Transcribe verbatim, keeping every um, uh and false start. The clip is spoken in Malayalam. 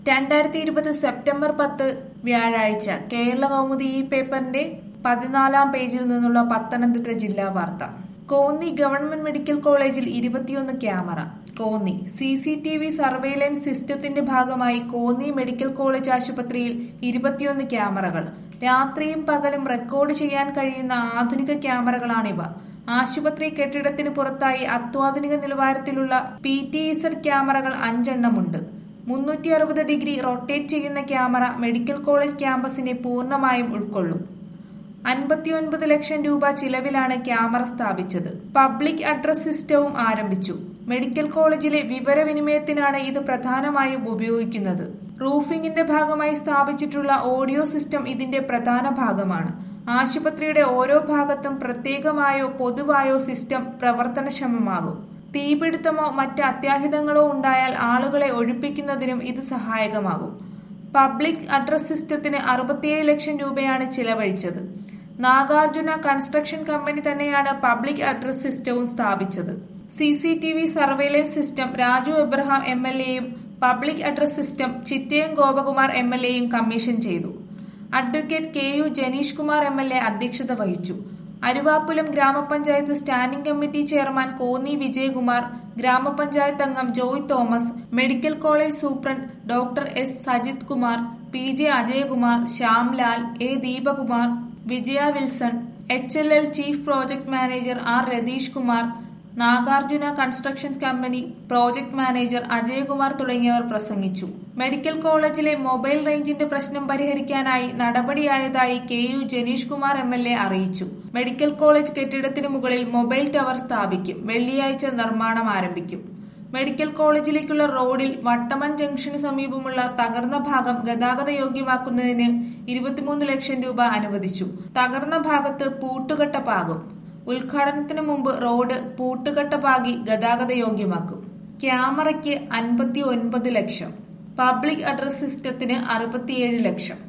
രണ്ടായിരത്തി ഇരുപത് സെപ്റ്റംബർ പത്ത് വ്യാഴാഴ്ച കേരള കൗമുദി ഈ പേപ്പറിന്റെ പതിനാലാം പേജിൽ നിന്നുള്ള പത്തനംതിട്ട ജില്ലാ വാർത്ത. കോന്നി ഗവൺമെന്റ് മെഡിക്കൽ കോളേജിൽ ഇരുപത്തിയൊന്ന് camera. Konni C C T V surveillance സിസ്റ്റത്തിന്റെ ഭാഗമായി കോന്നി മെഡിക്കൽ കോളേജ് ആശുപത്രിയിൽ ഇരുപത്തിയൊന്ന് ക്യാമറകൾ. രാത്രിയും പകലും റെക്കോർഡ് ചെയ്യാൻ കഴിയുന്ന ആധുനിക ക്യാമറകളാണിവ. ആശുപത്രി കെട്ടിടത്തിന് പുറത്തായി അത്യാധുനിക നിലവാരത്തിലുള്ള പി ടി ഇസഡ് ക്യാമറകൾ അഞ്ചെണ്ണമുണ്ട്. മുന്നൂറ്റി അറുപത് ഡിഗ്രി റൊട്ടേറ്റ് ചെയ്യുന്ന ക്യാമറ മെഡിക്കൽ കോളേജ് ക്യാമ്പസിനെ പൂർണ്ണമായും ഉൾക്കൊള്ളും. അൻപത്തിയൊൻപത് ലക്ഷം രൂപ ചിലവിലാണ് ക്യാമറ സ്ഥാപിച്ചത്. പബ്ലിക് അഡ്രസ് സിസ്റ്റവും ആരംഭിച്ചു. മെഡിക്കൽ കോളേജിലെ വിവരവിനിമയത്തിനാണ് ഇത് പ്രധാനമായും ഉപയോഗിക്കുന്നത്. റൂഫിംഗിന്റെ ഭാഗമായി സ്ഥാപിച്ചിട്ടുള്ള ഓഡിയോ സിസ്റ്റം ഇതിന്റെ പ്രധാന ഭാഗമാണ്. ആശുപത്രിയുടെ ഓരോ ഭാഗത്തും പ്രത്യേകമായോ പൊതുവായോ സിസ്റ്റം പ്രവർത്തനക്ഷമമാകും. തീപിടുത്തമോ മറ്റ് അത്യാഹിതങ്ങളോ ഉണ്ടായാൽ ആളുകളെ ഒഴിപ്പിക്കുന്നതിനും ഇത് സഹായകമാകും. പബ്ലിക് അഡ്രസ് സിസ്റ്റത്തിന് അറുപത്തിയേഴ് ലക്ഷം രൂപയാണ് ചിലവഴിച്ചത്. നാഗാർജുന കൺസ്ട്രക്ഷൻ കമ്പനി തന്നെയാണ് പബ്ലിക് അഡ്രസ് സിസ്റ്റവും സ്ഥാപിച്ചത്. C C T V surveillance system Raju Abraham M L എയും public address system Chittayam Gopakumar M L എയും കമ്മീഷൻ ചെയ്തു. Advocate K U Janeesh Kumar M L A അധ്യക്ഷത വഹിച്ചു. അരുവാപ്പുലം ഗ്രാമപഞ്ചായത്ത് standing committee chairman Konni Vijayakumar, ഗ്രാമപഞ്ചായത്ത് അംഗം Joy Thomas, medical college superintendent doctor S Sajith Kumar, P J Ajayakumar, Shyamlal, A Deepakumar, Vijaya Wilson, H L L chief project manager R Ratheesh Kumar, Nagarjuna construction company project manager Ajayakumar തുടങ്ങിയവർ പ്രസംഗിച്ചു. മെഡിക്കൽ കോളേജിലെ മൊബൈൽ റേഞ്ചിന്റെ പ്രശ്നം പരിഹരിക്കാനായി നടപടിയായതായി K U Janeesh Kumar M L A അറിയിച്ചു. മെഡിക്കൽ കോളേജ് കെട്ടിടത്തിന് മുകളിൽ മൊബൈൽ ടവർ സ്ഥാപിക്കും. വെള്ളിയാഴ്ച നിർമ്മാണം ആരംഭിക്കും. മെഡിക്കൽ കോളേജിലേക്കുള്ള റോഡിൽ വട്ടമൺ ജംഗ്ഷന് സമീപമുള്ള തകർന്ന ഭാഗം ഗതാഗത യോഗ്യമാക്കുന്നതിന് ഇരുപത്തിമൂന്ന് ലക്ഷം രൂപ അനുവദിച്ചു. തകർന്ന ഭാഗത്ത് പൂട്ടുകെട്ട പാകും. ഉദ്ഘാടനത്തിന് മുമ്പ് റോഡ് പൂട്ടുകെട്ട പാകി ഗതാഗത യോഗ്യമാക്കും. ക്യാമറയ്ക്ക് അൻപത്തി ഒൻപത് ലക്ഷം, പബ്ലിക് അഡ്രസ് സിസ്റ്റത്തിന് അറുപത്തിയേഴ് ലക്ഷം.